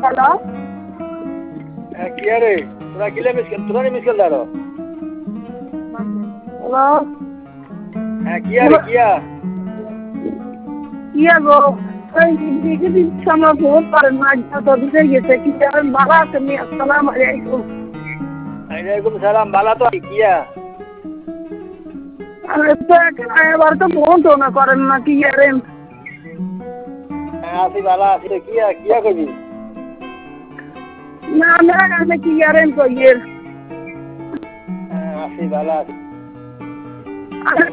hello কি রে তোরা কিলে মিসকেল দাঁড়ো হ্যালো কিয়া রে কিয়া কিয়া গো ওই দিকে দিচ্ছে আমার ফোন করেন না যত দিতে গেছে কি করেন ভালো আছেন আসসালামু আলাইকুম আলাইকুম সালাম বালা তো কিয়া আরে তো এবার তো ফোন তো না করেন না কি করেন আসি বালা আসি কিয়া কিয়া করবি না মেরা কাছে কি করেন কইয়ের আসি বালা আসি